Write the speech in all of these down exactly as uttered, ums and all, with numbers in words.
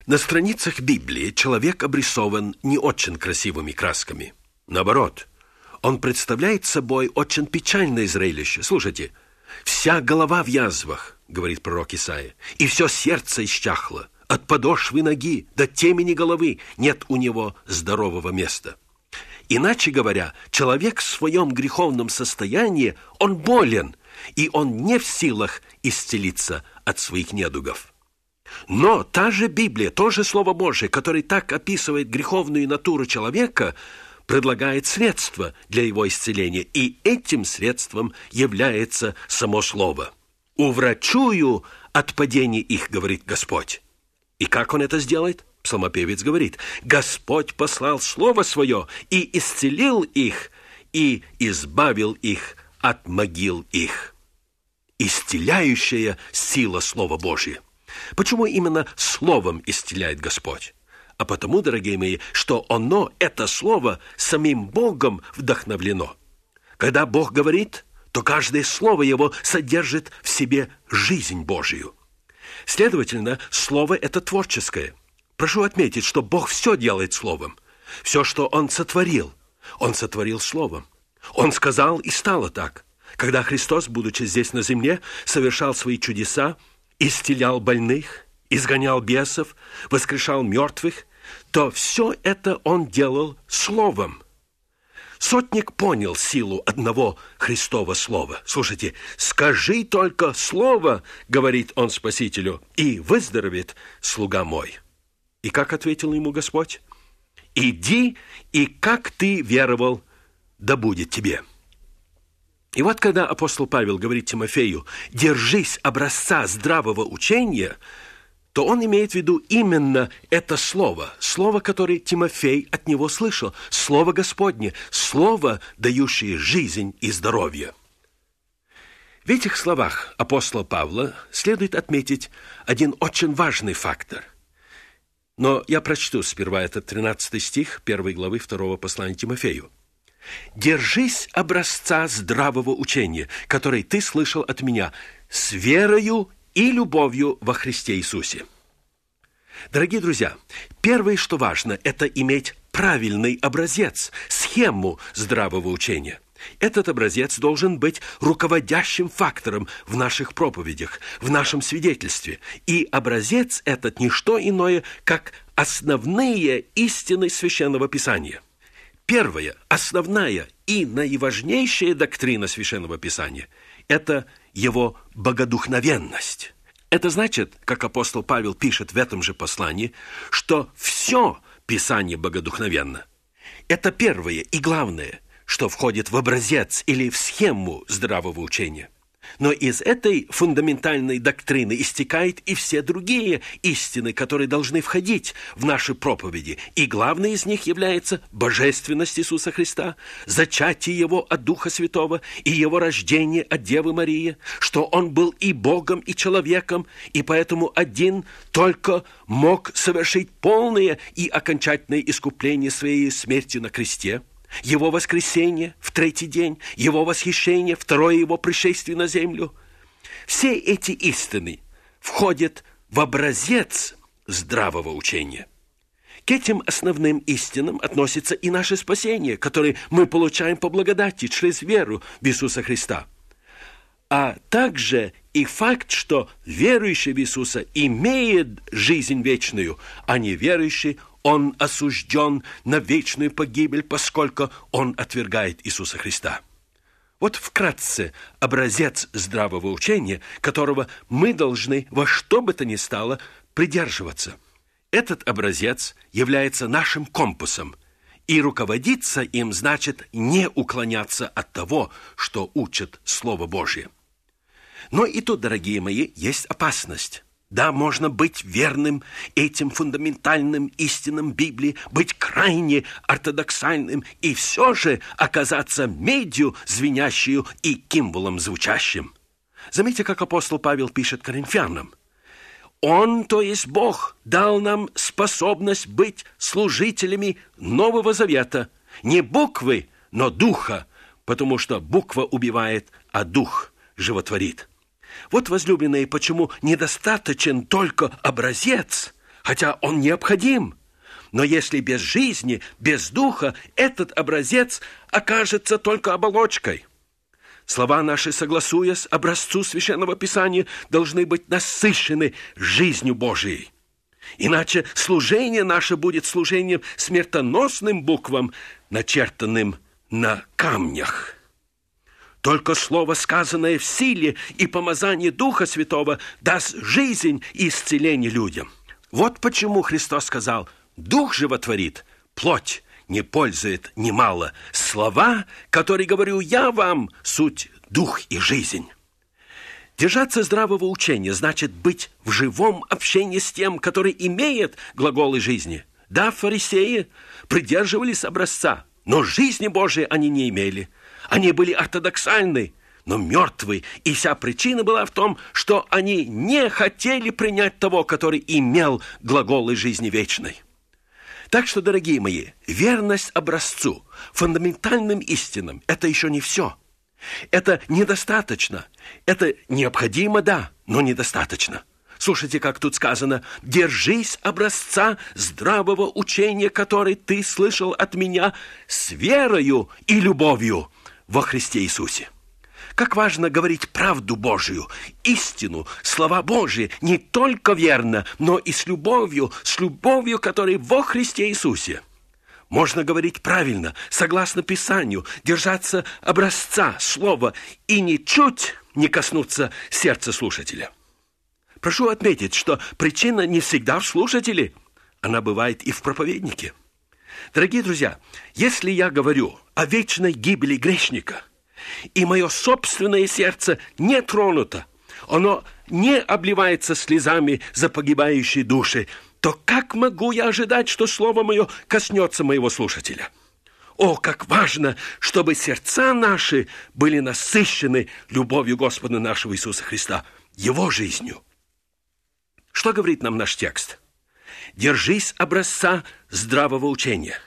На страницах Библии человек обрисован не очень красивыми красками. Наоборот, он представляет собой очень печальное зрелище. Слушайте, «Вся голова в язвах», — говорит пророк Исаия, «и все сердце исчахло, от подошвы ноги до темени головы нет у него здорового места». Иначе говоря, человек в своем греховном состоянии, он болен, и он не в силах исцелиться от своих недугов. Но та же Библия, то же Слово Божие, которое так описывает греховную натуру человека, предлагает средства для его исцеления, и этим средством является само Слово. «Уврачую от падения их, говорит Господь». И как Он это сделает? Псалмопевец говорит: «Господь послал Слово Свое и исцелил их, и избавил их от могил их». Исцеляющая сила Слова Божия. Почему именно Словом исцеляет Господь? А потому, дорогие мои, что оно, это Слово, самим Богом вдохновлено. Когда Бог говорит, то каждое слово Его содержит в себе жизнь Божию. Следовательно, Слово это творческое. Прошу отметить, что Бог все делает Словом. Все, что Он сотворил, Он сотворил Словом. Он сказал, и стало так. Когда Христос, будучи здесь на земле, совершал свои чудеса, исцелял больных, изгонял бесов, воскрешал мертвых, то все это Он делал Словом. Сотник понял силу одного Христова слова. Слушайте, «Скажи только слово, — говорит он Спасителю, — и выздоровеет слуга мой». И как ответил ему Господь? «Иди, и как ты веровал, да будет тебе». И вот когда апостол Павел говорит Тимофею: «Держись образца здравого учения», то он имеет в виду именно это слово, слово, которое Тимофей от него слышал, слово Господне, слово, дающее жизнь и здоровье. В этих словах апостола Павла следует отметить один очень важный фактор. Но я прочту сперва этот тринадцатый стих первой главы второго послания Тимофею. «Держись образца здравого учения, который ты слышал от меня, с верою и любовью во Христе Иисусе». Дорогие друзья, первое, что важно, это иметь правильный образец, схему здравого учения. Этот образец должен быть руководящим фактором в наших проповедях, в нашем свидетельстве. И образец этот не что иное, как основные истины Священного Писания. Первая, основная и наиважнейшая доктрина Священного Писания – это его богодухновенность. Это значит, как апостол Павел пишет в этом же послании, что все Писание богодухновенно. Это первое и главное, что входит в образец или в схему здравого учения. Но из этой фундаментальной доктрины истекают и все другие истины, которые должны входить в наши проповеди. И главной из них является божественность Иисуса Христа, зачатие Его от Духа Святого и Его рождение от Девы Марии, что Он был и Богом, и человеком, и поэтому один только мог совершить полное и окончательное искупление своей смертью на кресте. Его воскресение в третий день, Его восхищение, второе Его пришествие на землю. Все эти истины входят в образец здравого учения. К этим основным истинам относится и наше спасение, которое мы получаем по благодати через веру в Иисуса Христа. А также и факт, что верующий в Иисуса имеет жизнь вечную, а неверующий он осужден на вечную погибель, поскольку он отвергает Иисуса Христа. Вот вкратце образец здравого учения, которого мы должны во что бы то ни стало придерживаться. Этот образец является нашим компасом, и руководиться им значит не уклоняться от того, что учит Слово Божье. Но и тут, дорогие мои, есть опасность. Да, можно быть верным этим фундаментальным истинам Библии, быть крайне ортодоксальным и все же оказаться медью звенящую и кимволом звучащим. Заметьте, как апостол Павел пишет Коринфянам. «Он, то есть Бог, дал нам способность быть служителями Нового Завета, не буквы, но духа, потому что буква убивает, а дух животворит». Вот, возлюбленные, почему недостаточен только образец, хотя он необходим. Но если без жизни, без духа, этот образец окажется только оболочкой. Слова наши, согласуясь образцу Священного Писания, должны быть насыщены жизнью Божией. Иначе служение наше будет служением смертоносным буквам, начертанным на камнях. Только слово, сказанное в силе и помазании Духа Святого, даст жизнь и исцеление людям. Вот почему Христос сказал: «Дух животворит, плоть не пользует немало. Слова, которые говорю я вам, суть дух и жизнь». Держаться здравого учения значит быть в живом общении с тем, который имеет глаголы жизни. Да, фарисеи придерживались образца, но жизни Божией они не имели. Они были ортодоксальны, но мертвы, и вся причина была в том, что они не хотели принять того, который имел глаголы жизни вечной. Так что, дорогие мои, верность образцу, фундаментальным истинам – это еще не все. Это недостаточно. Это необходимо, да, но недостаточно. Слушайте, как тут сказано: «Держись образца здравого учения, который ты слышал от меня, с верою и любовью во Христе Иисусе». Как важно говорить правду Божию, истину, слова Божии не только верно, но и с любовью, с любовью, которая во Христе Иисусе. Можно говорить правильно, согласно Писанию, держаться образца, слова и ничуть не коснуться сердца слушателя. Прошу отметить, что причина не всегда в слушателе, она бывает и в проповеднике. Дорогие друзья, если я говорю о вечной гибели грешника, и мое собственное сердце не тронуто, оно не обливается слезами за погибающие души, то как могу я ожидать, что слово мое коснется моего слушателя? О, как важно, чтобы сердца наши были насыщены любовью Господа нашего Иисуса Христа, Его жизнью. Что говорит нам наш текст? «Держись образца здравого учения».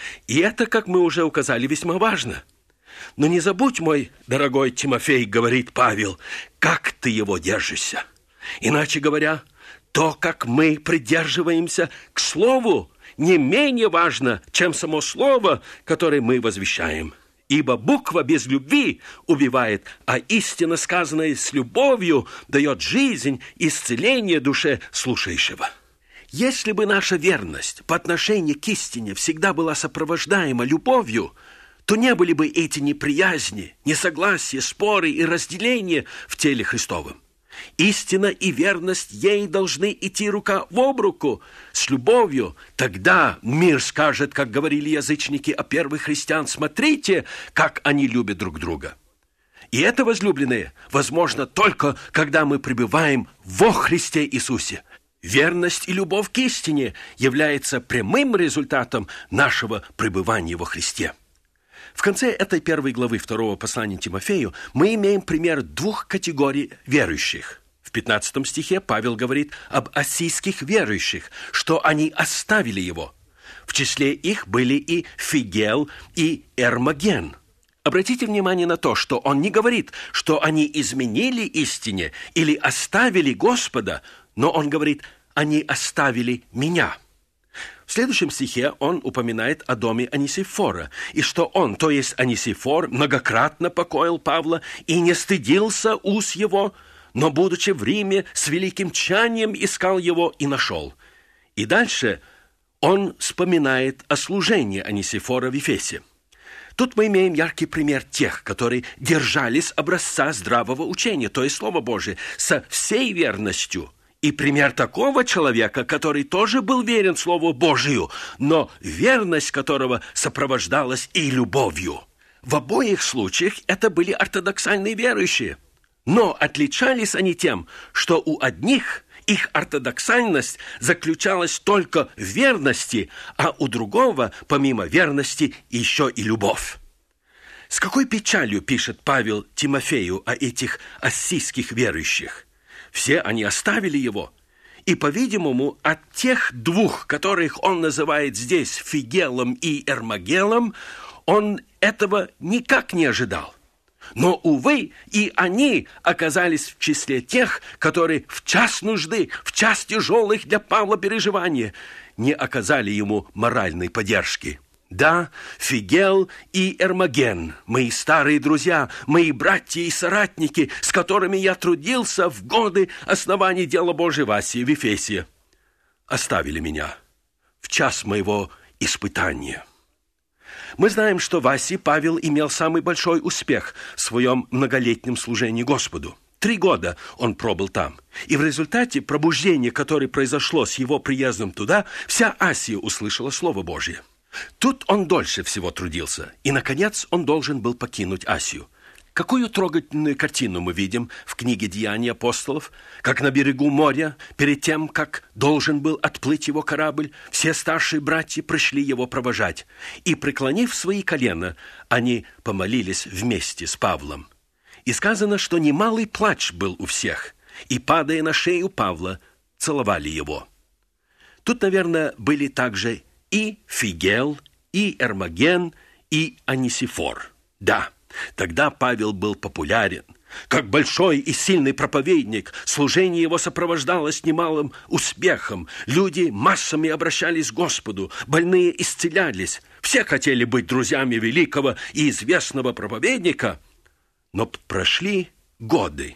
И это, как мы уже указали, весьма важно. Но не забудь, мой дорогой Тимофей, говорит Павел, как ты его держишься. Иначе говоря, то, как мы придерживаемся к слову, не менее важно, чем само слово, которое мы возвещаем. Ибо буква без любви убивает, а истина, сказанная с любовью, дает жизнь, исцеление душе слушающего. Если бы наша верность по отношению к истине всегда была сопровождаема любовью, то не были бы эти неприязни, несогласия, споры и разделения в теле Христовом. Истина и верность ей должны идти рука об руку с любовью. Тогда мир скажет, как говорили язычники о первых христиан: смотрите, как они любят друг друга. И это, возлюбленные, возможно только, когда мы пребываем во Христе Иисусе. Верность и любовь к истине является прямым результатом нашего пребывания во Христе. В конце этой первой главы второго послания Тимофею мы имеем пример двух категорий верующих. В пятнадцатом стихе Павел говорит об ассийских верующих, что они оставили его. В числе их были и Фигел, и Эрмоген. Обратите внимание на то, что он не говорит, что они изменили истине или оставили Господа, но он говорит: они оставили меня. В следующем стихе он упоминает о доме Онисифора, и что он, то есть Онисифор, многократно покоил Павла и не стыдился уз его, но, будучи в Риме, с великим тщанием искал его и нашел. И дальше он вспоминает о служении Онисифора в Ефесе. Тут мы имеем яркий пример тех, которые держались образца здравого учения, то есть Слова Божие, со всей верностью. И пример такого человека, который тоже был верен Слову Божию, но верность которого сопровождалась и любовью. В обоих случаях это были ортодоксальные верующие. Но отличались они тем, что у одних их ортодоксальность заключалась только в верности, а у другого, помимо верности, еще и любовь. С какой печалью пишет Павел Тимофею о этих ассийских верующих? Все они оставили его. И, по-видимому, от тех двух, которых он называет здесь Фигелом и Эрмогелом, он этого никак не ожидал. Но, увы, и они оказались в числе тех, которые в час нужды, в час тяжелых для Павла переживаний не оказали ему моральной поддержки. Да, Фигел и Эрмоген, мои старые друзья, мои братья и соратники, с которыми я трудился в годы основания дела Божьего в Асии, в Ефесе, оставили меня в час моего испытания. Мы знаем, что в Асии Павел имел самый большой успех в своем многолетнем служении Господу. Три года он пробыл там. И в результате пробуждения, которое произошло с его приездом туда, вся Асия услышала Слово Божье. Тут он дольше всего трудился. И, наконец, он должен был покинуть Асию. Какую трогательную картину мы видим в книге «Деяния апостолов», как на берегу моря, перед тем, как должен был отплыть его корабль, все старшие братья пришли его провожать, и, преклонив свои колена, они помолились вместе с Павлом. И сказано, что немалый плач был у всех, и, падая на шею Павла, целовали его. Тут, наверное, были также и Фигел, и Эрмоген, и Онисифор. Да, тогда Павел был популярен. Как большой и сильный проповедник, служение его сопровождалось немалым успехом. Люди массами обращались к Господу, больные исцелялись. Все хотели быть друзьями великого и известного проповедника. Но прошли годы,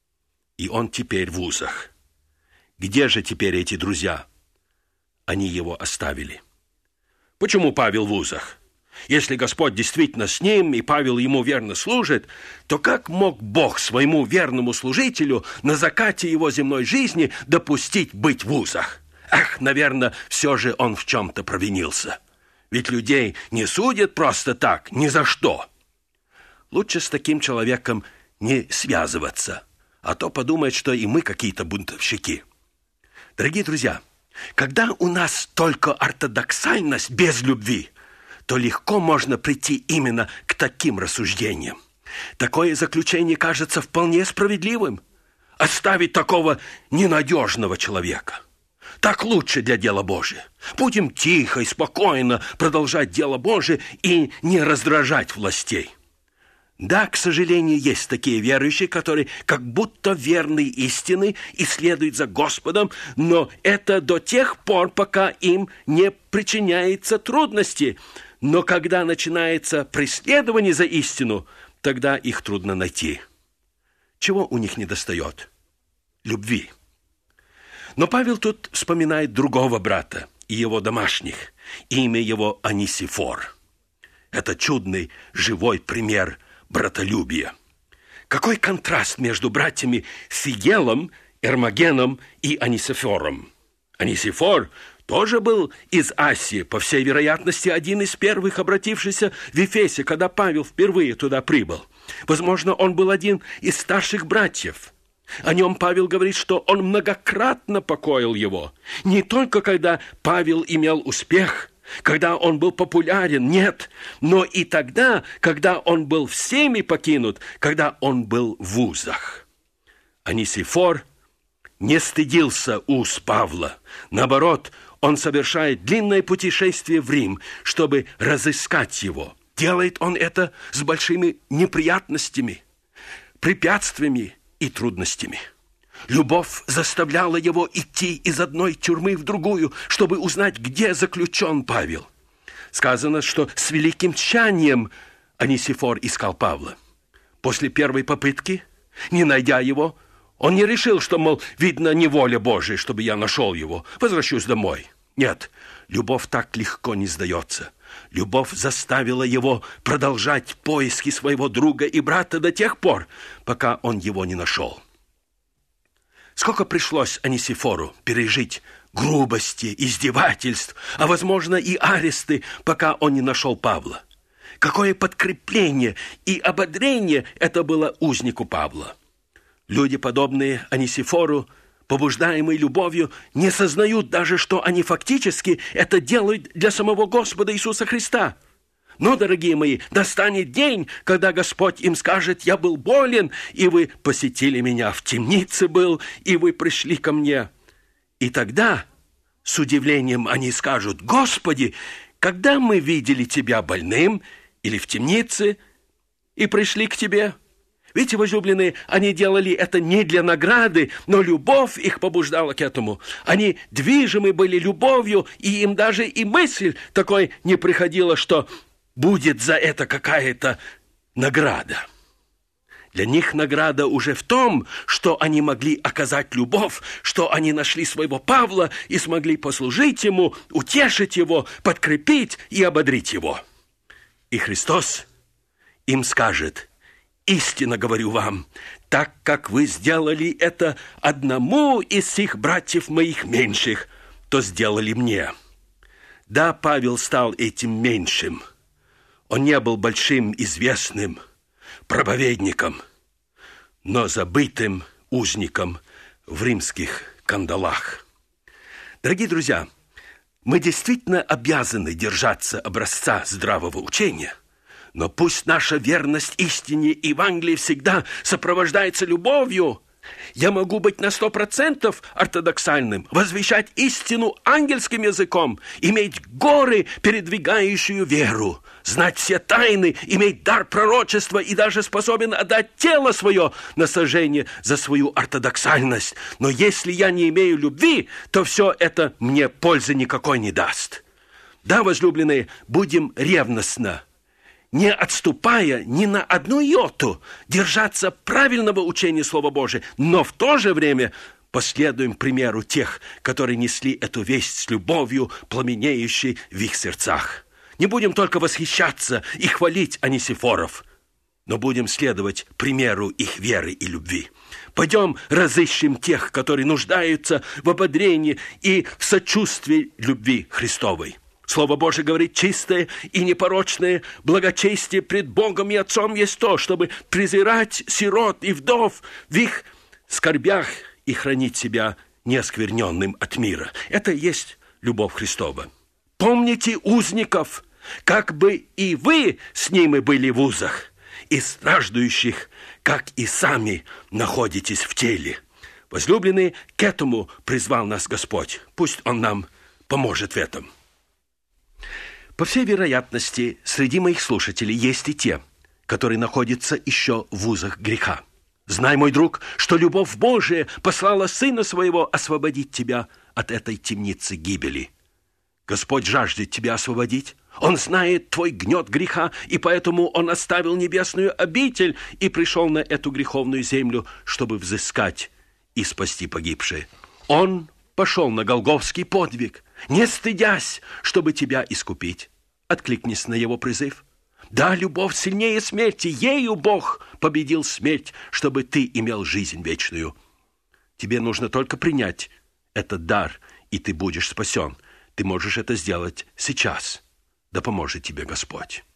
и он теперь в узах. Где же теперь эти друзья? Они его оставили. Почему Павел в узах? Если Господь действительно с ним, и Павел ему верно служит, то как мог Бог своему верному служителю на закате его земной жизни допустить быть в узах? Ах, наверное, все же он в чем-то провинился. Ведь людей не судят просто так, ни за что. Лучше с таким человеком не связываться, а то подумает, что и мы какие-то бунтовщики. Дорогие друзья, когда у нас только ортодоксальность без любви, то легко можно прийти именно к таким рассуждениям. Такое заключение кажется вполне справедливым. Оставить такого ненадежного человека. Так лучше для дела Божия. Будем тихо и спокойно продолжать дело Божие и не раздражать властей. Да, к сожалению, есть такие верующие, которые как будто верны истины и следуют за Господом, но это до тех пор, пока им не причиняется трудности. Но когда начинается преследование за истину, тогда их трудно найти. Чего у них недостает? Любви. Но Павел тут вспоминает другого брата и его домашних. Имя его Онисифор. Это чудный, живой пример братолюбия. Какой контраст между братьями Фигелом, Эрмогеном и Онисифором. Онисифор тоже был из Асии, по всей вероятности, один из первых обратившихся в Ефесе, когда Павел впервые туда прибыл. Возможно, он был один из старших братьев. О нем Павел говорит, что он многократно покоил его. Не только когда Павел имел успех, когда он был популярен, нет, но и тогда, когда он был всеми покинут, когда он был в узах. Онисифор не стыдился уз Павла. Наоборот, он совершает длинное путешествие в Рим, чтобы разыскать его. Делает он это с большими неприятностями, препятствиями и трудностями. Любовь заставляла его идти из одной тюрьмы в другую, чтобы узнать, где заключен Павел. Сказано, что с великим тщанием Онисифор искал Павла. После первой попытки, не найдя его, он не решил, что, мол, видно, не воля Божия, чтобы я нашел его, возвращусь домой. Нет, любовь так легко не сдается. Любовь заставила его продолжать поиски своего друга и брата до тех пор, пока он его не нашел. Сколько пришлось Онисифору пережить грубости, издевательств, а, возможно, и аресты, пока он не нашел Павла. Какое подкрепление и ободрение это было узнику Павла. Люди, подобные Онисифору, побуждаемые любовью, не сознают даже, что они фактически это делают для самого Господа Иисуса Христа. Но, дорогие мои, настанет день, когда Господь им скажет: «Я был болен, и вы посетили меня, в темнице был, и вы пришли ко мне». И тогда с удивлением они скажут: «Господи, когда мы видели Тебя больным или в темнице и пришли к Тебе?» Видите, возлюбленные, они делали это не для награды, но любовь их побуждала к этому. Они движимы были любовью, и им даже и мысль такой не приходила, что будет за это какая-то награда. Для них награда уже в том, что они могли оказать любовь, что они нашли своего Павла и смогли послужить ему, утешить его, подкрепить и ободрить его. И Христос им скажет: «Истинно говорю вам, так как вы сделали это одному из сих братьев моих меньших, то сделали мне». Да, Павел стал этим меньшим. Он не был большим, известным проповедником, но забытым узником в римских кандалах. Дорогие друзья, мы действительно обязаны держаться образца здравого учения, но пусть наша верность истине Евангелия всегда сопровождается любовью. Я могу быть на сто процентов ортодоксальным, возвещать истину ангельским языком, иметь горы, передвигающую веру, знать все тайны, иметь дар пророчества и даже способен отдать тело свое на сожжение за свою ортодоксальность. Но если я не имею любви, то все это мне пользы никакой не даст. Да, возлюбленные, будем ревностно, не отступая ни на одну йоту, держаться правильного учения Слова Божия, но в то же время последуем примеру тех, которые несли эту весть с любовью, пламенеющей в их сердцах. Не будем только восхищаться и хвалить Онисифоров, но будем следовать примеру их веры и любви. Пойдем разыщем тех, которые нуждаются в ободрении и в сочувствии любви Христовой. Слово Божие говорит: чистое и непорочное благочестие пред Богом и Отцом есть то, чтобы презирать сирот и вдов в их скорбях и хранить себя неоскверненным от мира. Это и есть любовь Христова. Помните узников, как бы и вы с ними были в узах, и страждущих, как и сами находитесь в теле. Возлюбленные, к этому призвал нас Господь. Пусть Он нам поможет в этом. По всей вероятности, среди моих слушателей есть и те, которые находятся еще в узах греха. Знай, мой друг, что любовь Божия послала Сына Своего освободить тебя от этой темницы гибели. Господь жаждет тебя освободить. Он знает твой гнет греха, и поэтому Он оставил небесную обитель и пришел на эту греховную землю, чтобы взыскать и спасти погибшие. Он пошел на Голгофский подвиг, не стыдясь, чтобы тебя искупить. Откликнись на Его призыв. Да, любовь сильнее смерти, ею Бог победил смерть, чтобы ты имел жизнь вечную. Тебе нужно только принять этот дар, и ты будешь спасен. Ты можешь это сделать сейчас. Да поможет тебе Господь.